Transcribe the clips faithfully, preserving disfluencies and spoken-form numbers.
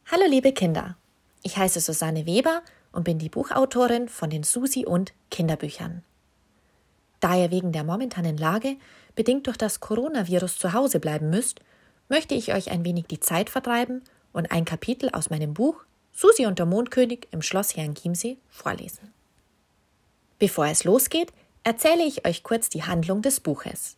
Hallo liebe Kinder, ich heiße Susanne Weber und bin die Buchautorin von den Susi und Kinderbüchern. Da ihr wegen der momentanen Lage bedingt durch das Coronavirus zu Hause bleiben müsst, möchte ich euch ein wenig die Zeit vertreiben und ein Kapitel aus meinem Buch Susi und der Mondkönig im Schloss Herrenchiemsee vorlesen. Bevor es losgeht, erzähle ich euch kurz die Handlung des Buches.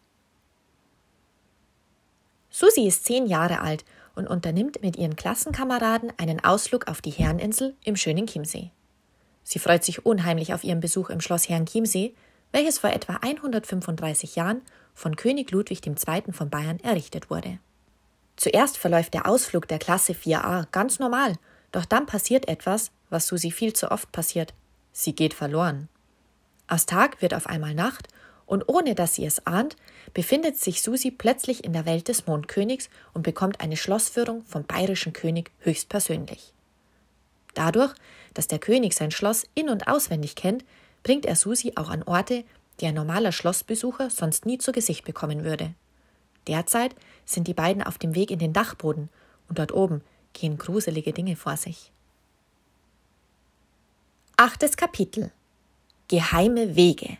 Susi ist zehn Jahre alt und unternimmt mit ihren Klassenkameraden einen Ausflug auf die Herreninsel im schönen Chiemsee. Sie freut sich unheimlich auf ihren Besuch im Schloss Herrenchiemsee, welches vor etwa hundertfünfunddreißig Jahren von König Ludwig der Zweite von Bayern errichtet wurde. Zuerst verläuft der Ausflug der Klasse vier a ganz normal, doch dann passiert etwas, was Susi viel zu oft passiert. Sie geht verloren. Aus Tag wird auf einmal Nacht und ohne dass sie es ahnt, befindet sich Susi plötzlich in der Welt des Mondkönigs und bekommt eine Schlossführung vom bayerischen König höchstpersönlich. Dadurch, dass der König sein Schloss in- und auswendig kennt, bringt er Susi auch an Orte, die ein normaler Schlossbesucher sonst nie zu Gesicht bekommen würde. Derzeit sind die beiden auf dem Weg in den Dachboden und dort oben gehen gruselige Dinge vor sich. Achtes Kapitel: Geheime Wege.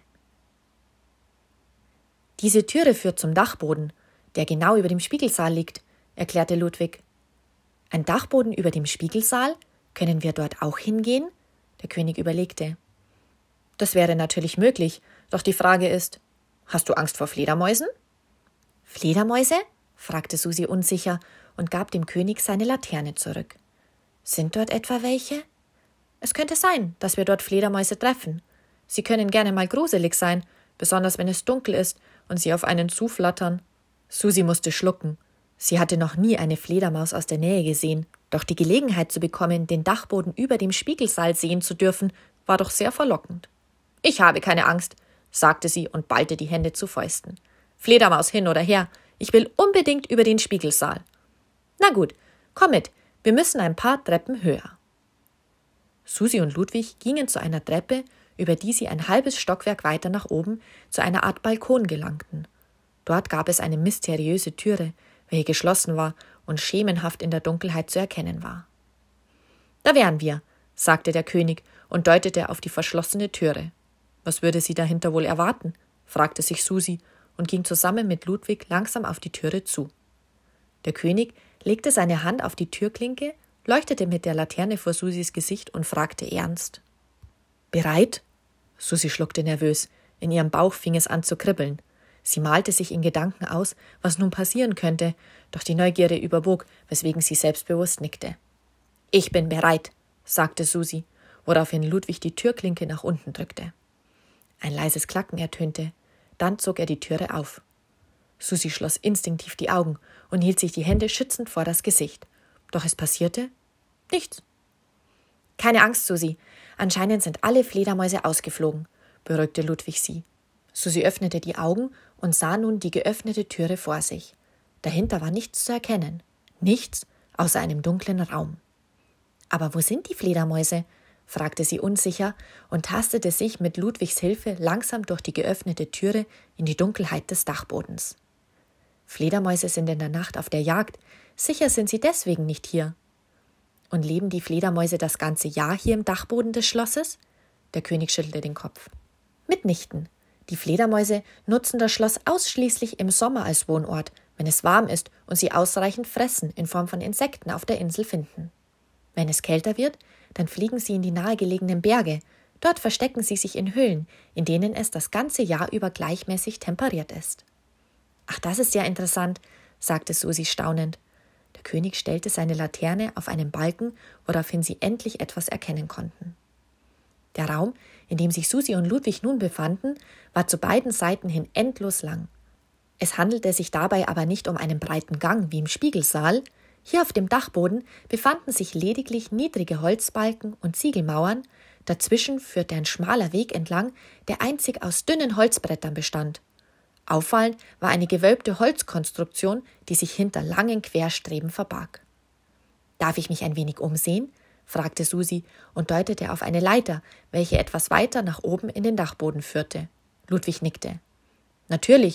Diese Türe führt zum Dachboden, der genau über dem Spiegelsaal liegt, erklärte Ludwig. Ein Dachboden über dem Spiegelsaal? Können wir dort auch hingehen? Der König überlegte. Das wäre natürlich möglich, doch die Frage ist, hast du Angst vor Fledermäusen? Fledermäuse? Fragte Susi unsicher und gab dem König seine Laterne zurück. Sind dort etwa welche? Es könnte sein, dass wir dort Fledermäuse treffen. Sie können gerne mal gruselig sein, besonders wenn es dunkel ist und sie auf einen zuflattern. Susi musste schlucken. Sie hatte noch nie eine Fledermaus aus der Nähe gesehen, doch die Gelegenheit zu bekommen, den Dachboden über dem Spiegelsaal sehen zu dürfen, war doch sehr verlockend. Ich habe keine Angst, sagte sie und ballte die Hände zu Fäusten. Fledermaus hin oder her, ich will unbedingt über den Spiegelsaal. Na gut, komm mit, wir müssen ein paar Treppen höher. Susi und Ludwig gingen zu einer Treppe, über die sie ein halbes Stockwerk weiter nach oben zu einer Art Balkon gelangten. Dort gab es eine mysteriöse Türe, welche geschlossen war und schemenhaft in der Dunkelheit zu erkennen war. Da wären wir, sagte der König und deutete auf die verschlossene Türe. Was würde sie dahinter wohl erwarten? Fragte sich Susi und ging zusammen mit Ludwig langsam auf die Türe zu. Der König legte seine Hand auf die Türklinke, leuchtete mit der Laterne vor Susis Gesicht und fragte ernst. Bereit? Susi schluckte nervös. In ihrem Bauch fing es an zu kribbeln. Sie malte sich in Gedanken aus, was nun passieren könnte, doch die Neugierde überwog, weswegen sie selbstbewusst nickte. Ich bin bereit, sagte Susi, woraufhin Ludwig die Türklinke nach unten drückte. Ein leises Klacken ertönte, dann zog er die Türe auf. Susi schloss instinktiv die Augen und hielt sich die Hände schützend vor das Gesicht. Doch es passierte nichts. Keine Angst, Susi. Anscheinend sind alle Fledermäuse ausgeflogen, beruhigte Ludwig sie. Susi öffnete die Augen und sah nun die geöffnete Türe vor sich. Dahinter war nichts zu erkennen. Nichts außer einem dunklen Raum. Aber wo sind die Fledermäuse? Fragte sie unsicher und tastete sich mit Ludwigs Hilfe langsam durch die geöffnete Türe in die Dunkelheit des Dachbodens. Fledermäuse sind in der Nacht auf der Jagd. Sicher sind sie deswegen nicht hier. Und leben die Fledermäuse das ganze Jahr hier im Dachboden des Schlosses? Der König schüttelte den Kopf. Mitnichten. Die Fledermäuse nutzen das Schloss ausschließlich im Sommer als Wohnort, wenn es warm ist und sie ausreichend Fressen in Form von Insekten auf der Insel finden. Wenn es kälter wird, dann fliegen sie in die nahegelegenen Berge. Dort verstecken sie sich in Höhlen, in denen es das ganze Jahr über gleichmäßig temperiert ist. Ach, das ist ja interessant, sagte Susi staunend. Der König stellte seine Laterne auf einen Balken, woraufhin sie endlich etwas erkennen konnten. Der Raum, in dem sich Susi und Ludwig nun befanden, war zu beiden Seiten hin endlos lang. Es handelte sich dabei aber nicht um einen breiten Gang wie im Spiegelsaal. Hier auf dem Dachboden befanden sich lediglich niedrige Holzbalken und Ziegelmauern, dazwischen führte ein schmaler Weg entlang, der einzig aus dünnen Holzbrettern bestand. Auffallend war eine gewölbte Holzkonstruktion, die sich hinter langen Querstreben verbarg. »Darf ich mich ein wenig umsehen?« fragte Susi und deutete auf eine Leiter, welche etwas weiter nach oben in den Dachboden führte. Ludwig nickte. »Natürlich.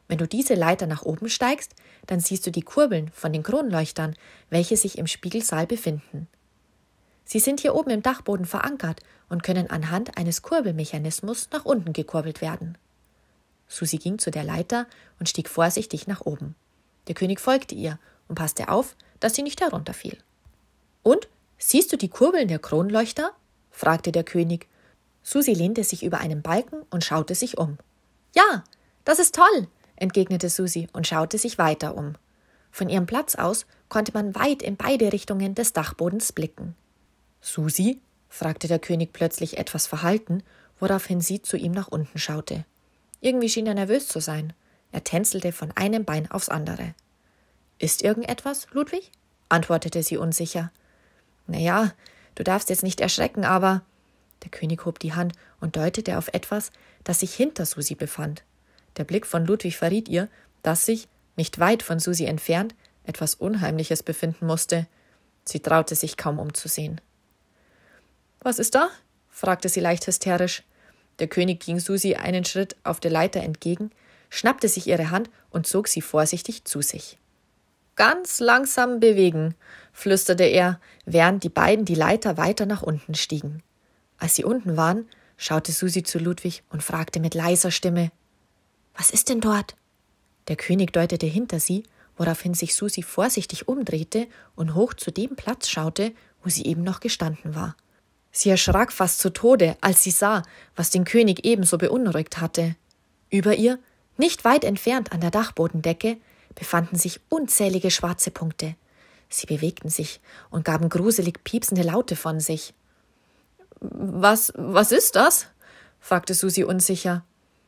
Wenn du diese Leiter nach oben steigst, dann siehst du die Kurbeln von den Kronleuchtern, welche sich im Spiegelsaal befinden. Sie sind hier oben im Dachboden verankert und können anhand eines Kurbelmechanismus nach unten gekurbelt werden. Susi ging zu der Leiter und stieg vorsichtig nach oben. Der König folgte ihr und passte auf, dass sie nicht herunterfiel. »Und, siehst du die Kurbeln der Kronleuchter?« fragte der König. Susi lehnte sich über einen Balken und schaute sich um. »Ja, das ist toll«, entgegnete Susi und schaute sich weiter um. Von ihrem Platz aus konnte man weit in beide Richtungen des Dachbodens blicken. »Susi?« fragte der König plötzlich etwas verhalten, woraufhin sie zu ihm nach unten schaute. Irgendwie schien er nervös zu sein. Er tänzelte von einem Bein aufs andere. »Ist irgendetwas, Ludwig?« antwortete sie unsicher. »Naja, du darfst jetzt nicht erschrecken, aber...« Der König hob die Hand und deutete auf etwas, das sich hinter Susi befand. Der Blick von Ludwig verriet ihr, dass sich, nicht weit von Susi entfernt, etwas Unheimliches befinden musste. Sie traute sich kaum umzusehen. »Was ist da?« fragte sie leicht hysterisch. Der König ging Susi einen Schritt auf der Leiter entgegen, schnappte sich ihre Hand und zog sie vorsichtig zu sich. »Ganz langsam bewegen«, flüsterte er, während die beiden die Leiter weiter nach unten stiegen. Als sie unten waren, schaute Susi zu Ludwig und fragte mit leiser Stimme: »Was ist denn dort?« Der König deutete hinter sie, woraufhin sich Susi vorsichtig umdrehte und hoch zu dem Platz schaute, wo sie eben noch gestanden war. Sie erschrak fast zu Tode, als sie sah, was den König ebenso beunruhigt hatte. Über ihr, nicht weit entfernt an der Dachbodendecke, befanden sich unzählige schwarze Punkte. Sie bewegten sich und gaben gruselig piepsende Laute von sich. »Was, was ist das?« fragte Susi unsicher.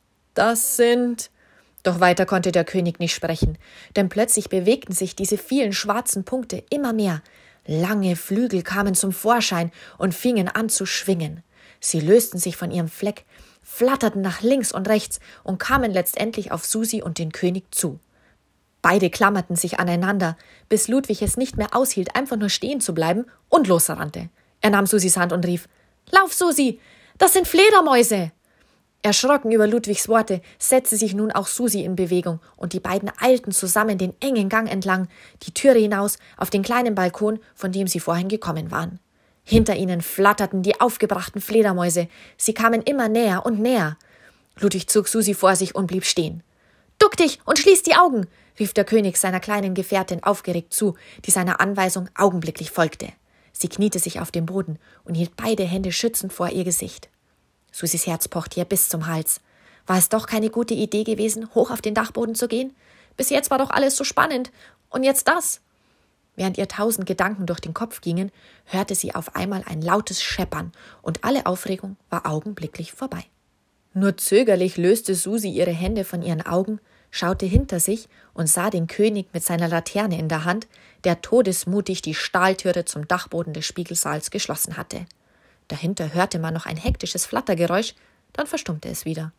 »Das sind...« Doch weiter konnte der König nicht sprechen, denn plötzlich bewegten sich diese vielen schwarzen Punkte immer mehr. Lange Flügel kamen zum Vorschein und fingen an zu schwingen. Sie lösten sich von ihrem Fleck, flatterten nach links und rechts und kamen letztendlich auf Susi und den König zu. Beide klammerten sich aneinander, bis Ludwig es nicht mehr aushielt, einfach nur stehen zu bleiben und losrannte. Er nahm Susis Hand und rief: »Lauf, Susi! Das sind Fledermäuse!« Erschrocken über Ludwigs Worte setzte sich nun auch Susi in Bewegung und die beiden eilten zusammen den engen Gang entlang, die Türe hinaus auf den kleinen Balkon, von dem sie vorhin gekommen waren. Hinter ihnen flatterten die aufgebrachten Fledermäuse. Sie kamen immer näher und näher. Ludwig zog Susi vor sich und blieb stehen. »Duck dich und schließ die Augen«, rief der König seiner kleinen Gefährtin aufgeregt zu, die seiner Anweisung augenblicklich folgte. Sie kniete sich auf den Boden und hielt beide Hände schützend vor ihr Gesicht. Susis Herz pochte ihr bis zum Hals. War es doch keine gute Idee gewesen, hoch auf den Dachboden zu gehen? Bis jetzt war doch alles so spannend. Und jetzt das? Während ihr tausend Gedanken durch den Kopf gingen, hörte sie auf einmal ein lautes Scheppern und alle Aufregung war augenblicklich vorbei. Nur zögerlich löste Susi ihre Hände von ihren Augen, schaute hinter sich und sah den König mit seiner Laterne in der Hand, der todesmutig die Stahltüre zum Dachboden des Spiegelsaals geschlossen hatte. Dahinter hörte man noch ein hektisches Flattergeräusch, dann verstummte es wieder.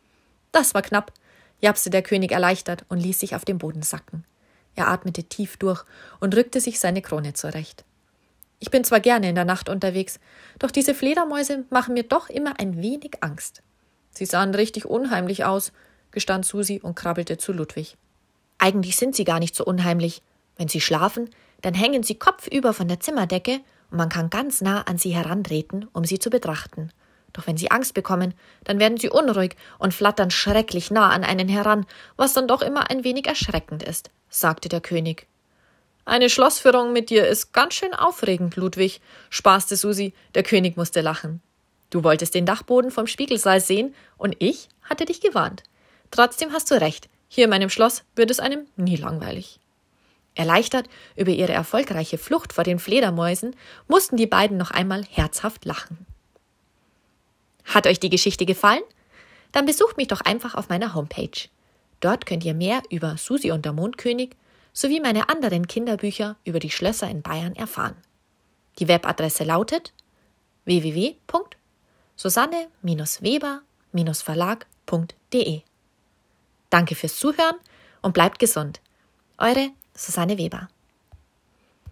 »Das war knapp«, japste der König erleichtert und ließ sich auf den Boden sacken. Er atmete tief durch und rückte sich seine Krone zurecht. »Ich bin zwar gerne in der Nacht unterwegs, doch diese Fledermäuse machen mir doch immer ein wenig Angst.« »Sie sahen richtig unheimlich aus«, gestand Susi und krabbelte zu Ludwig. »Eigentlich sind sie gar nicht so unheimlich. Wenn sie schlafen, dann hängen sie kopfüber von der Zimmerdecke und man kann ganz nah an sie herantreten, um sie zu betrachten. Doch wenn sie Angst bekommen, dann werden sie unruhig und flattern schrecklich nah an einen heran, was dann doch immer ein wenig erschreckend ist«, sagte der König. »Eine Schlossführung mit dir ist ganz schön aufregend, Ludwig«, spaßte Susi. Der König musste lachen. »Du wolltest den Dachboden vom Spiegelsaal sehen und ich hatte dich gewarnt. Trotzdem hast du recht, hier in meinem Schloss wird es einem nie langweilig.« Erleichtert über ihre erfolgreiche Flucht vor den Fledermäusen mussten die beiden noch einmal herzhaft lachen. Hat euch die Geschichte gefallen? Dann besucht mich doch einfach auf meiner Homepage. Dort könnt ihr mehr über Susi und der Mondkönig sowie meine anderen Kinderbücher über die Schlösser in Bayern erfahren. Die Webadresse lautet w w w punkt susanne Weber Verlag punkt de. Danke fürs Zuhören und bleibt gesund. Eure Susanne Weber.